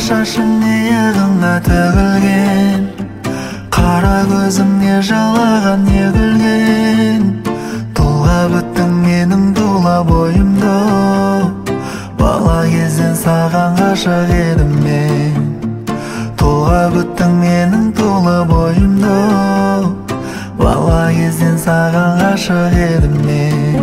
шашың иығыңа төгілген, қара көзіңе жалаған не күлген. Тұлға бүттің менің тұла бойымды, бала кезден саған ғашық едім мен. Тұлға бүттің менің тұла бойымды, бала кезден саған ғашық едім мен.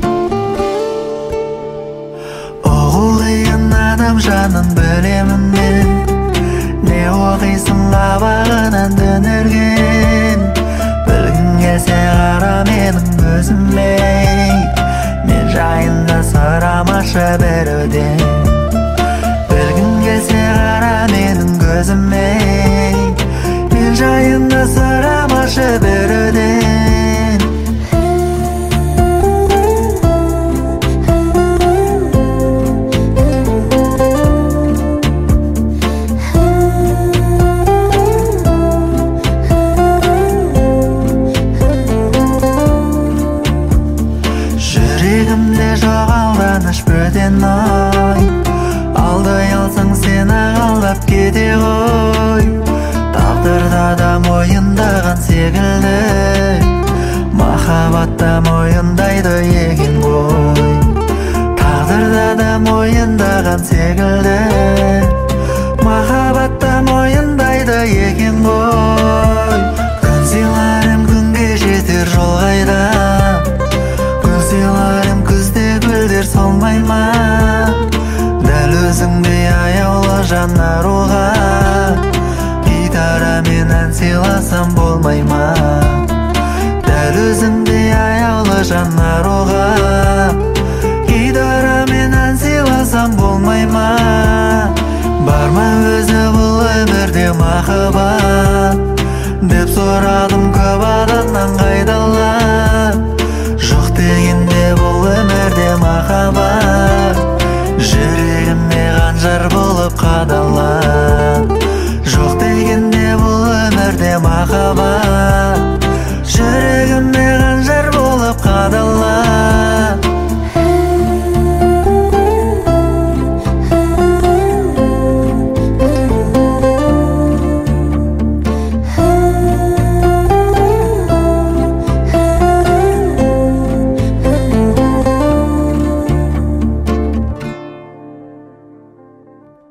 Ұғылған адам жанын білемін мен, не оқисың қабағынан түнерген. Білгің келсе қара менің көзіме, мен жайында сұрамашы біреуден. Білгің келсе қара менің көзіме, мен жайында сұрамашы біреуден. Жүрегімде жоқ алданыш бөтен ой, алдай алсаң сен алдап кете ғой. Тағдырда да мойындаған секілді, махаббатта мойындайды екен ғой. Тағдырда да мойындаған секілді, махаббатта мойындайды екен ғой. Күн сыйларым күнге жетер жол қайда, сыйларым күзде гүлдер солмай ма? Дәл өзіңдей аяулы жан аруға, гитарамен ән сыйласам болмай ма? Дәл өзіңдей аяулы жан аруға, гитарамен ән сыйласам болмай ма?